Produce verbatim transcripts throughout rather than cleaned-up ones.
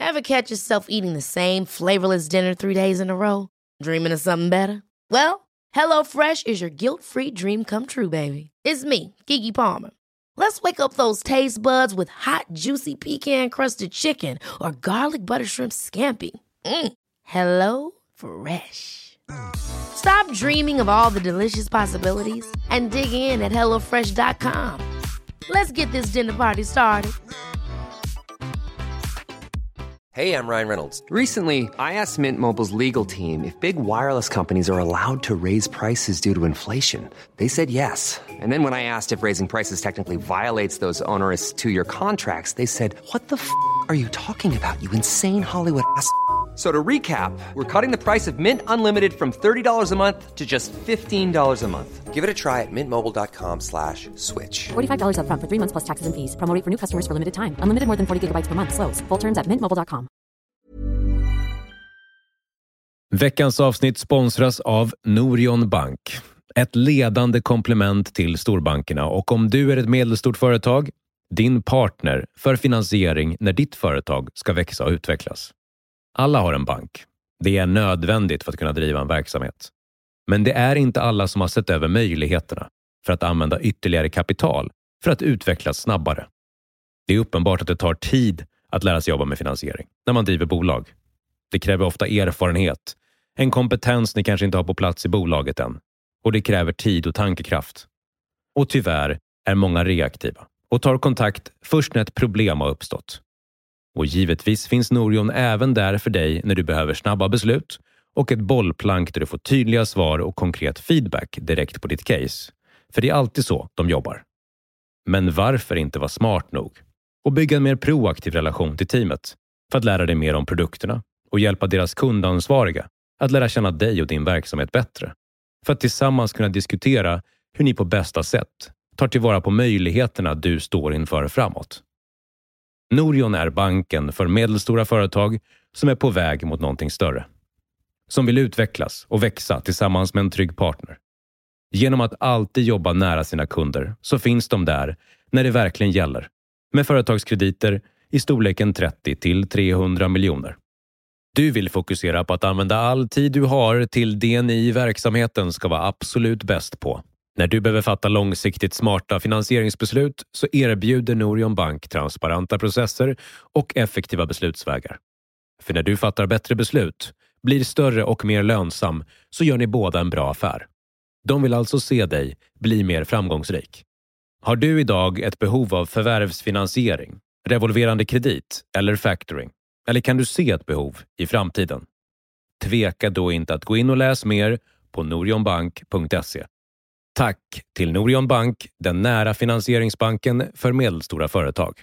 Ever catch yourself eating the same flavorless dinner three days in a row? Dreaming of something better? Well, HelloFresh is your guilt-free dream come true, baby. It's me, Keke Palmer. Let's wake up those taste buds with hot, juicy pecan-crusted chicken or garlic butter shrimp scampi. Mm. Hello Fresh. Stop dreaming of all the delicious possibilities and dig in at hello fresh dot com. Let's get this dinner party started. Hey, I'm Ryan Reynolds. Recently, I asked Mint Mobile's legal team if big wireless companies are allowed to raise prices due to inflation. They said yes. And then when I asked if raising prices technically violates those onerous two-year contracts, they said, what the f*** are you talking about, you insane Hollywood ass f- So to recap, we're cutting the price of Mint Unlimited from thirty dollars a month to just fifteen dollars a month. Give it a try at mintmobile.com slash switch. forty-five dollars up front for three months plus taxes and fees. Promo rate for new customers for limited time. Unlimited more than forty gigabytes per month. Slows full terms at mint mobile dot com. Veckans avsnitt sponsras av Norion Bank. Ett ledande komplement till storbankerna, och om du är ett medelstort företag, din partner för finansiering när ditt företag ska växa och utvecklas. Alla har en bank. Det är nödvändigt för att kunna driva en verksamhet. Men det är inte alla som har sett över möjligheterna för att använda ytterligare kapital för att utvecklas snabbare. Det är uppenbart att det tar tid att lära sig jobba med finansiering när man driver bolag. Det kräver ofta erfarenhet, en kompetens ni kanske inte har på plats i bolaget än. Och det kräver tid och tankekraft. Och tyvärr är många reaktiva och tar kontakt först när ett problem har uppstått. Och givetvis finns Norion även där för dig när du behöver snabba beslut och ett bollplank där du får tydliga svar och konkret feedback direkt på ditt case. För det är alltid så de jobbar. Men varför inte vara smart nog och bygga en mer proaktiv relation till teamet för att lära dig mer om produkterna och hjälpa deras kundansvariga att lära känna dig och din verksamhet bättre, för att tillsammans kunna diskutera hur ni på bästa sätt tar tillvara på möjligheterna du står inför framåt. Norion är banken för medelstora företag som är på väg mot någonting större. Som vill utvecklas och växa tillsammans med en trygg partner. Genom att alltid jobba nära sina kunder så finns de där när det verkligen gäller. Med företagskrediter i storleken trettio till trehundra miljoner. Du vill fokusera på att använda all tid du har till det ni i verksamheten ska vara absolut bäst på. När du behöver fatta långsiktigt smarta finansieringsbeslut så erbjuder Norion Bank transparenta processer och effektiva beslutsvägar. För när du fattar bättre beslut, blir större och mer lönsam, så gör ni båda en bra affär. De vill alltså se dig bli mer framgångsrik. Har du idag ett behov av förvärvsfinansiering, revolverande kredit eller factoring? Eller kan du se ett behov i framtiden? Tveka då inte att gå in och läs mer på norionbank punkt se. Tack till Norion Bank, den nära finansieringsbanken för medelstora företag.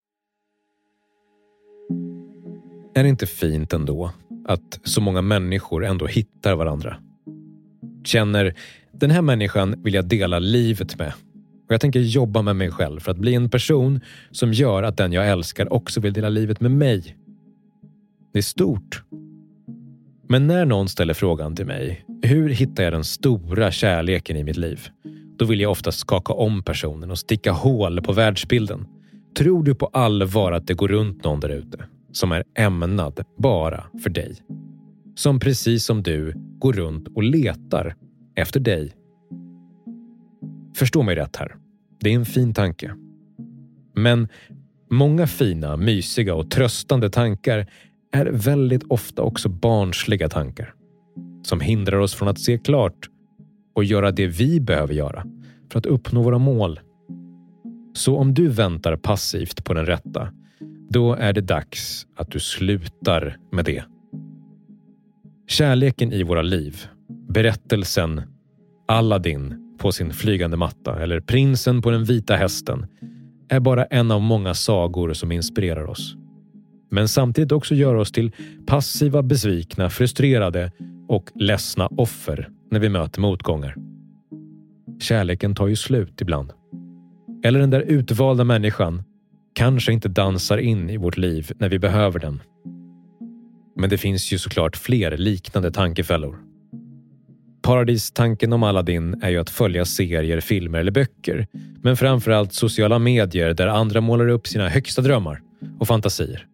Är det inte fint ändå att så många människor ändå hittar varandra? Känner, den här människan vill jag dela livet med. Och jag tänker jobba med mig själv för att bli en person som gör att den jag älskar också vill dela livet med mig. Det är stort. Men när någon ställer frågan till mig, hur hittar jag den stora kärleken i mitt liv? Då vill jag ofta skaka om personen och sticka hål på världsbilden. Tror du på allvar att det går runt någon där ute som är ämnad bara för dig? Som precis som du går runt och letar efter dig. Förstå mig rätt här. Det är en fin tanke. Men många fina, mysiga och tröstande tankar är väldigt ofta också barnsliga tankar. Som hindrar oss från att se klart och göra det vi behöver göra för att uppnå våra mål. Så om du väntar passivt på den rätta, då är det dags att du slutar med det. Kärleken i våra liv, berättelsen Aladdin på sin flygande matta eller prinsen på den vita hästen, är bara en av många sagor som inspirerar oss. Men samtidigt också gör oss till passiva, besvikna, frustrerade och ledsna offer när vi möter motgångar. Kärleken tar ju slut ibland. Eller den där utvalda människan kanske inte dansar in i vårt liv när vi behöver den. Men det finns ju såklart fler liknande tankefällor. Paradistanken om Aladdin är ju att följa serier, filmer eller böcker. Men framförallt sociala medier där andra målar upp sina högsta drömmar och fantasier.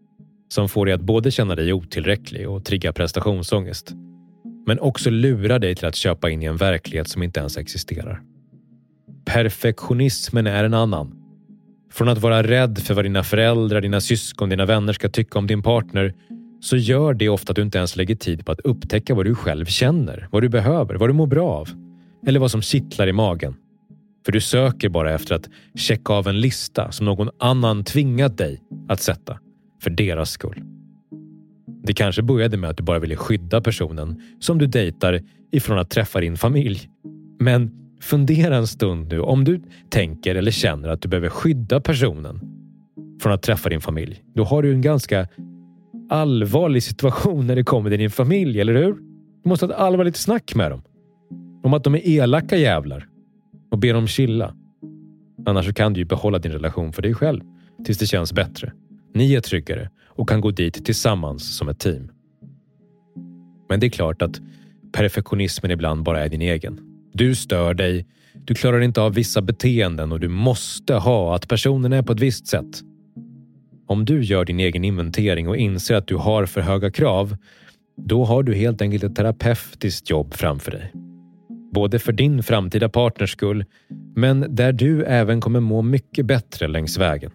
som får dig att både känna dig otillräcklig och trigga prestationsångest, men också lurar dig till att köpa in i en verklighet som inte ens existerar. Perfektionismen är en annan. Från att vara rädd för vad dina föräldrar, dina syskon, dina vänner ska tycka om din partner, så gör det ofta att du inte ens lägger tid på att upptäcka vad du själv känner, vad du behöver, vad du mår bra av, eller vad som kittlar i magen. För du söker bara efter att checka av en lista som någon annan tvingat dig att sätta, för deras skull. Det kanske började med att du bara ville skydda personen som du dejtar ifrån att träffa din familj. Men fundera en stund nu, om du tänker eller känner att du behöver skydda personen från att träffa din familj, då har du en ganska allvarlig situation när det kommer till din familj, eller hur? Du måste ha ett allvarligt snack med dem. Om att de är elaka jävlar. Och ber dem chilla. Annars så kan du ju behålla din relation för dig själv tills det känns bättre. Ni är tryggare och kan gå dit tillsammans som ett team. Men det är klart att perfektionismen ibland bara är din egen. Du stör dig, du klarar inte av vissa beteenden och du måste ha att personen är på ett visst sätt. Om du gör din egen inventering och inser att du har för höga krav, då har du helt enkelt ett terapeutiskt jobb framför dig. Både för din framtida partners skull, men där du även kommer må mycket bättre längs vägen.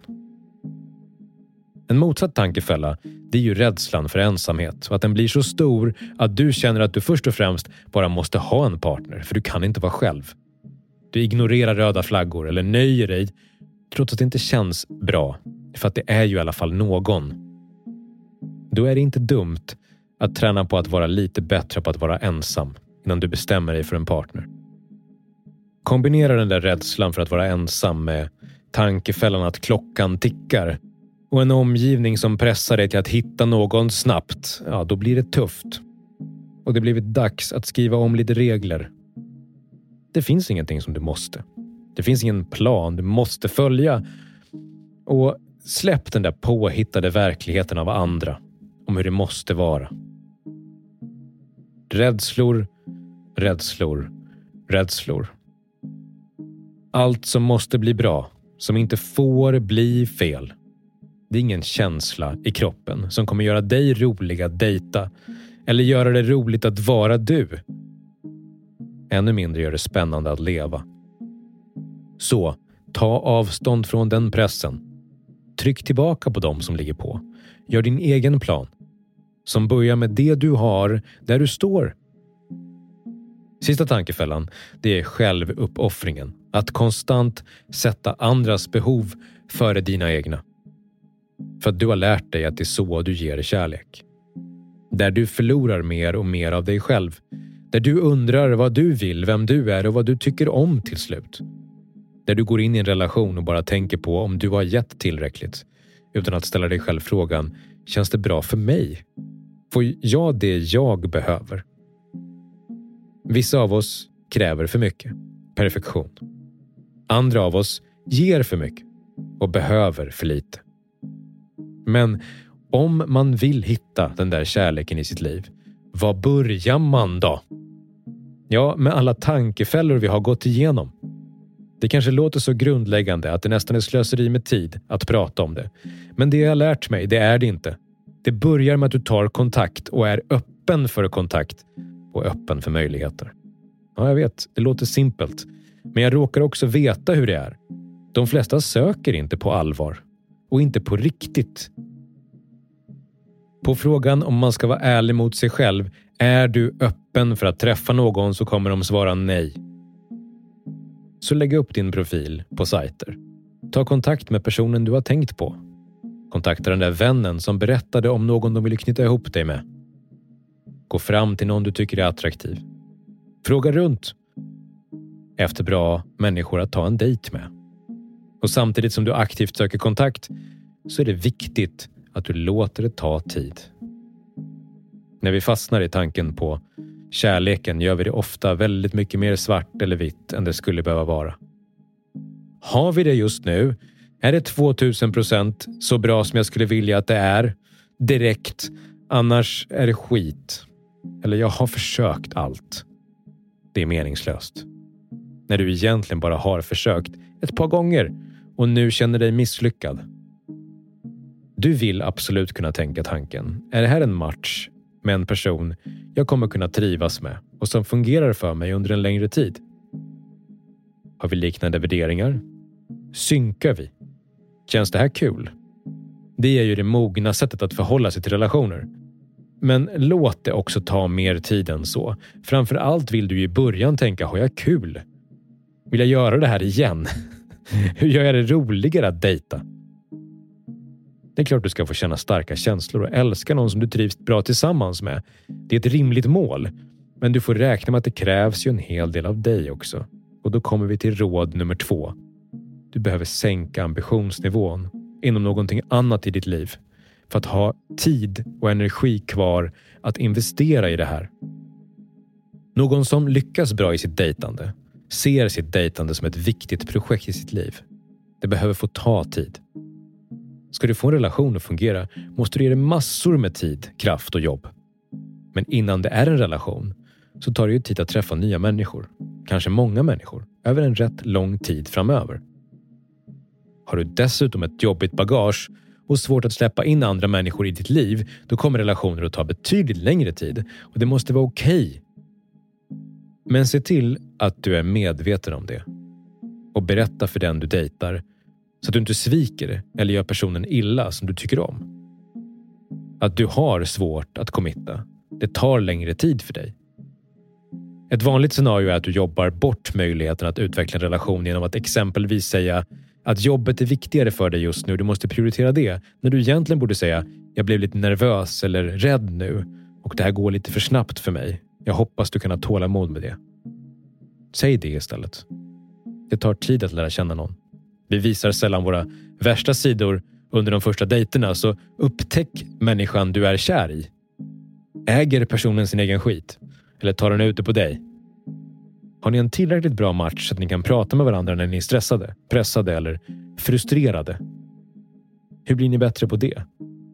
En motsatt tankefälla, det är ju rädslan för ensamhet och att den blir så stor att du känner att du först och främst bara måste ha en partner, för du kan inte vara själv. Du ignorerar röda flaggor eller nöjer dig trots att det inte känns bra, för att det är ju i alla fall någon. Då är det inte dumt att träna på att vara lite bättre på att vara ensam innan du bestämmer dig för en partner. Kombinera den där rädslan för att vara ensam med tankefällan att klockan tickar och en omgivning som pressar dig till att hitta någon snabbt, ja, då blir det tufft. Och det blir dags att skriva om lite regler. Det finns ingenting som du måste. Det finns ingen plan du måste följa. Och släpp den där påhittade verkligheten av andra om hur det måste vara. Rädslor, rädslor, rädslor. Allt som måste bli bra, som inte får bli fel. Det är ingen känsla i kroppen som kommer göra dig rolig att dejta eller göra det roligt att vara du. Ännu mindre gör det spännande att leva. Så, ta avstånd från den pressen. Tryck tillbaka på dem som ligger på. Gör din egen plan. Som börjar med det du har där du står. Sista tankefällan, det är självuppoffringen. Att konstant sätta andras behov före dina egna. För att du har lärt dig att det är så du ger kärlek. Där du förlorar mer och mer av dig själv. Där du undrar vad du vill, vem du är och vad du tycker om till slut. Där du går in i en relation och bara tänker på om du har gett tillräckligt. Utan att ställa dig själv frågan, känns det bra för mig? Får jag det jag behöver? Vissa av oss kräver för mycket. Perfektion. Andra av oss ger för mycket. Och behöver för lite. Men om man vill hitta den där kärleken i sitt liv, var börjar man då? Ja, med alla tankefällor vi har gått igenom. Det kanske låter så grundläggande att det nästan är slöseri med tid att prata om det. Men det jag har lärt mig, det är det inte. Det börjar med att du tar kontakt och är öppen för kontakt och öppen för möjligheter. Ja, jag vet, det låter simpelt. Men jag råkar också veta hur det är. De flesta söker inte på allvar. Och inte på riktigt. På frågan om man ska vara ärlig mot sig själv, är du öppen för att träffa någon, så kommer de svara nej. Så lägg upp din profil på sajter. Ta kontakt med personen du har tänkt på. Kontakta den där vännen som berättade om någon de vill knyta ihop dig med. Gå fram till någon du tycker är attraktiv. Fråga runt efter bra människor att ta en dejt med. Och samtidigt som du aktivt söker kontakt, så är det viktigt att du låter det ta tid. När vi fastnar i tanken på kärleken gör vi det ofta väldigt mycket mer svart eller vitt än det skulle behöva vara. Har vi det just nu? Är det tvåtusen procent så bra som jag skulle vilja att det är? Direkt. Annars är det skit. Eller jag har försökt allt. Det är meningslöst. När du egentligen bara har försökt ett par gånger och nu känner dig misslyckad. Du vill absolut kunna tänka tanken. Är det här en match med en person jag kommer kunna trivas med och som fungerar för mig under en längre tid? Har vi liknande värderingar? Synkar vi? Känns det här kul? Det är ju det mogna sättet att förhålla sig till relationer. Men låt det också ta mer tid än så. Framför allt vill du i början tänka, har jag kul? Vill jag göra det här igen? Hur gör jag det roligare att dejta? Det är klart du ska få känna starka känslor och älska någon som du trivs bra tillsammans med. Det är ett rimligt mål. Men du får räkna med att det krävs ju en hel del av dig också. Och då kommer vi till råd nummer två. Du behöver sänka ambitionsnivån inom någonting annat i ditt liv. För att ha tid och energi kvar att investera i det här. Någon som lyckas bra i sitt dejtande ser sitt dejtande som ett viktigt projekt i sitt liv. Det behöver få ta tid. Ska du få en relation att fungera måste du ge det massor med tid, kraft och jobb. Men innan det är en relation så tar det ju tid att träffa nya människor. Kanske många människor. Över en rätt lång tid framöver. Har du dessutom ett jobbigt bagage och svårt att släppa in andra människor i ditt liv, då kommer relationer att ta betydligt längre tid. Och det måste vara okej. Men se till att du är medveten om det. Och berätta för den du dejtar så att du inte sviker eller gör personen illa som du tycker om. Att du har svårt att committa. Det tar längre tid för dig. Ett vanligt scenario är att du jobbar bort möjligheten att utveckla en relation genom att exempelvis säga att jobbet är viktigare för dig just nu, du måste prioritera det. När du egentligen borde säga, jag blev lite nervös eller rädd nu och det här går lite för snabbt för mig. Jag hoppas du kan ha tålamod med det. Säg det istället. Det tar tid att lära känna någon. Vi visar sällan våra värsta sidor under de första dejterna, så upptäck människan du är kär i. Äger personen sin egen skit? Eller tar den ut det på dig? Har ni en tillräckligt bra match så att ni kan prata med varandra när ni är stressade, pressade eller frustrerade? Hur blir ni bättre på det?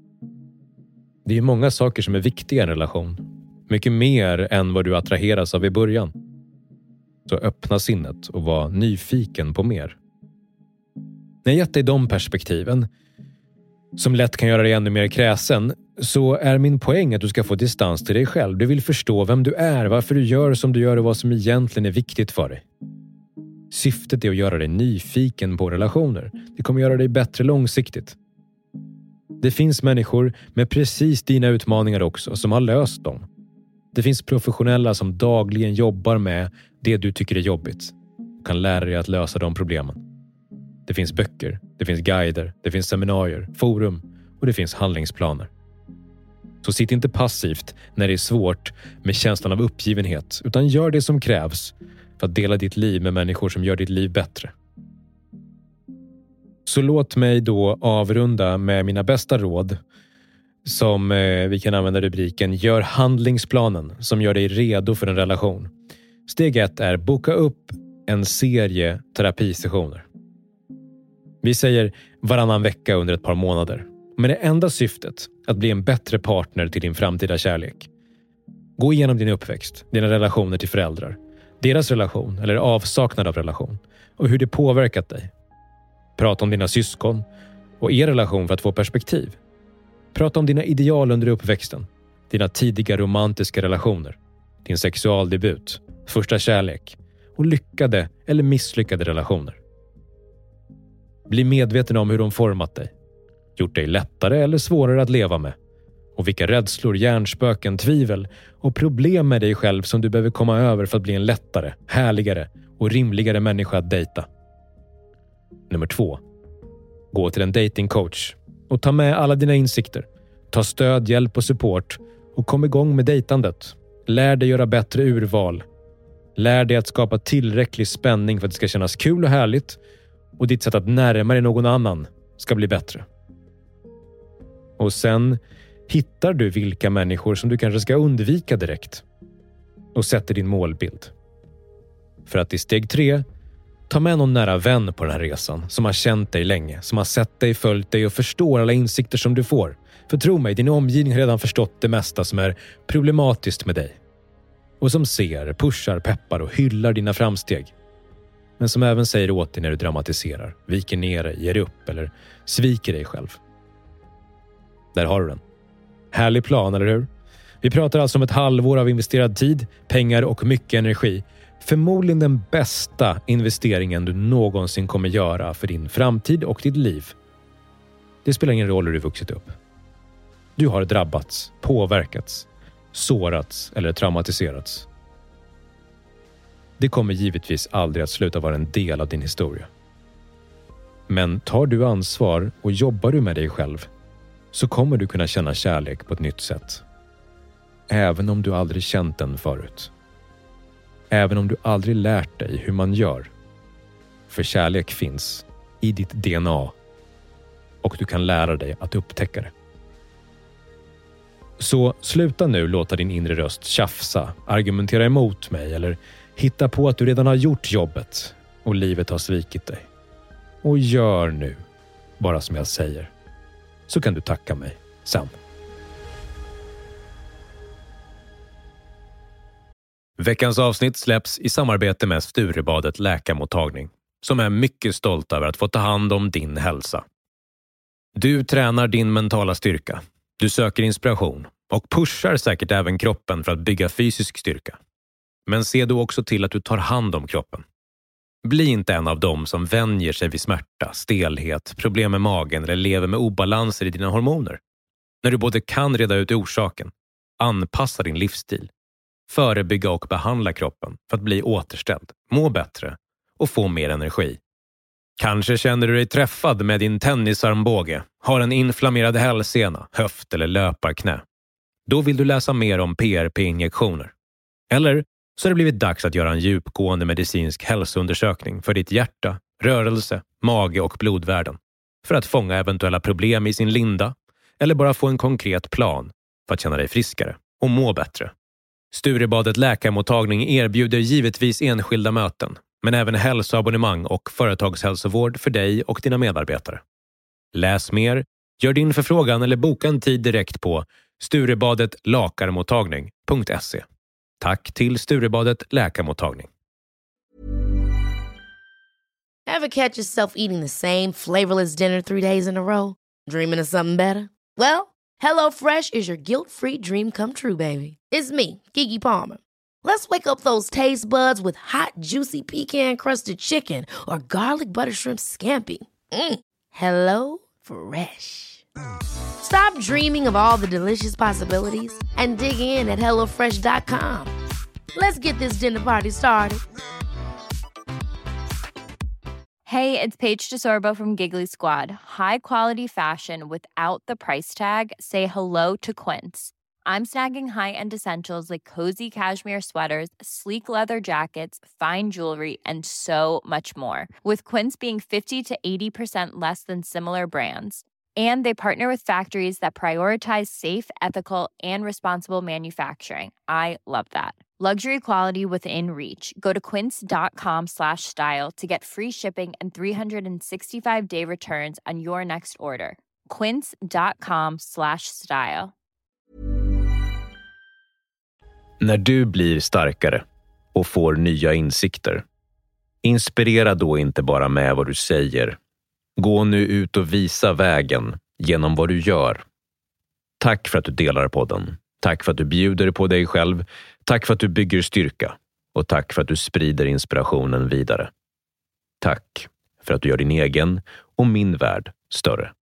Det är många saker som är viktiga i en relation. Mycket mer än vad du attraheras av i början. Så öppna sinnet och var nyfiken på mer. När jag gett dig de perspektiven, som lätt kan göra dig ännu mer kräsen, så är min poäng att du ska få distans till dig själv. Du vill förstå vem du är, varför du gör som du gör och vad som egentligen är viktigt för dig. Syftet är att göra dig nyfiken på relationer. Det kommer göra dig bättre långsiktigt. Det finns människor med precis dina utmaningar också som har löst dem. Det finns professionella som dagligen jobbar med det du tycker är jobbigt och kan lära dig att lösa de problemen. Det finns böcker, det finns guider, det finns seminarier, forum och det finns handlingsplaner. Så sitt inte passivt när det är svårt med känslan av uppgivenhet, utan gör det som krävs för att dela ditt liv med människor som gör ditt liv bättre. Så låt mig då avrunda med mina bästa råd som eh, vi kan använda rubriken Gör handlingsplanen som gör dig redo för en relation. Steg ett är boka upp en serie terapisessioner. Vi säger varannan vecka under ett par månader. Med det enda syftet att bli en bättre partner till din framtida kärlek. Gå igenom din uppväxt, dina relationer till föräldrar, deras relation eller avsaknad av relation och hur det påverkat dig. Prata om dina syskon och er relation för att få perspektiv. Prata om dina ideal under uppväxten, dina tidiga romantiska relationer, din sexualdebut, första kärlek och lyckade eller misslyckade relationer. Bli medveten om hur de format dig, gjort dig lättare eller svårare att leva med och vilka rädslor, hjärnspöken, tvivel och problem med dig själv som du behöver komma över för att bli en lättare, härligare och rimligare människa att dejta. Nummer två. Gå till en datingcoach och ta med alla dina insikter. Ta stöd, hjälp och support och kom igång med dejtandet. Lär dig göra bättre urval. Lär dig att skapa tillräcklig spänning för att det ska kännas kul och härligt och ditt sätt att närma dig någon annan ska bli bättre. Och sen hittar du vilka människor som du kanske ska undvika direkt och sätter din målbild. För att i steg tre, ta med någon nära vän på den här resan som har känt dig länge, som har sett dig, följt dig och förstår alla insikter som du får. För tro mig, din omgivning har redan förstått det mesta som är problematiskt med dig. Och som ser, pushar, peppar och hyllar dina framsteg. Men som även säger åt dig när du dramatiserar, viker ner dig, ger upp eller sviker dig själv. Där har du den. Härlig plan, eller hur? Vi pratar alltså om ett halvår av investerad tid, pengar och mycket energi. Förmodligen den bästa investeringen du någonsin kommer göra för din framtid och ditt liv. Det spelar ingen roll hur du vuxit upp. Du har drabbats, påverkats, sårats eller traumatiserats. Det kommer givetvis aldrig att sluta vara en del av din historia. Men tar du ansvar och jobbar du med dig själv så kommer du kunna känna kärlek på ett nytt sätt. Även om du aldrig känt den förut. Även om du aldrig lärt dig hur man gör. För kärlek finns i ditt D N A och du kan lära dig att upptäcka det. Så sluta nu låta din inre röst tjafsa, argumentera emot mig eller hitta på att du redan har gjort jobbet och livet har svikit dig. Och gör nu bara som jag säger. Så kan du tacka mig sen. Veckans avsnitt släpps i samarbete med Sturebadet läkarmottagning, som är mycket stolt över att få ta hand om din hälsa. Du tränar din mentala styrka. Du söker inspiration och pushar säkert även kroppen för att bygga fysisk styrka. Men se då också till att du tar hand om kroppen. Bli inte en av dem som vänjer sig vid smärta, stelhet, problem med magen eller lever med obalanser i dina hormoner. När du både kan reda ut orsaken, anpassa din livsstil, förebygga och behandla kroppen för att bli återställd, må bättre och få mer energi. Kanske känner du dig träffad med din tennisarmbåge, har en inflammerad hälsena, höft eller löparknä. Då vill du läsa mer om P R P-injektioner. Eller så har det blivit dags att göra en djupgående medicinsk hälsoundersökning för ditt hjärta, rörelse, mage och blodvärden. För att fånga eventuella problem i sin linda eller bara få en konkret plan för att känna dig friskare och må bättre. Sturebadet läkarmottagning erbjuder givetvis enskilda möten, men även hälsoabonnemang och företagshälsovård för dig och dina medarbetare. Läs mer, gör din förfrågan eller boka en tid direkt på sturebadet lakarmottagning punkt se. Tack till Sturebadet läkarmottagning. Ever catch yourself eating the same flavorless dinner three days in a row? Dreaming of something better? Well, HelloFresh is your guilt-free dream come true, baby. It's me, Keke Palmer. Let's wake up those taste buds with hot, juicy pecan-crusted chicken or garlic butter shrimp scampi. Mm. Hello Fresh. Stop dreaming of all the delicious possibilities and dig in at hello fresh dot com. Let's get this dinner party started. Hey, it's Paige DeSorbo from Giggly Squad. High quality fashion without the price tag. Say hello to Quince. I'm snagging high-end essentials like cozy cashmere sweaters, sleek leather jackets, fine jewelry, and so much more. With Quince being fifty to eighty percent less than similar brands. And they partner with factories that prioritize safe, ethical, and responsible manufacturing. I love that. Luxury quality within reach. Go to quince dot com slash style to get free shipping and three sixty-five day returns on your next order. quince dot com slash style. När du blir starkare och får nya insikter, inspirera då inte bara med vad du säger. Gå nu ut och visa vägen genom vad du gör. Tack för att du delar podden. Tack för att du bjuder på dig själv. Tack för att du bygger styrka. Och tack för att du sprider inspirationen vidare. Tack för att du gör din egen och min värld större.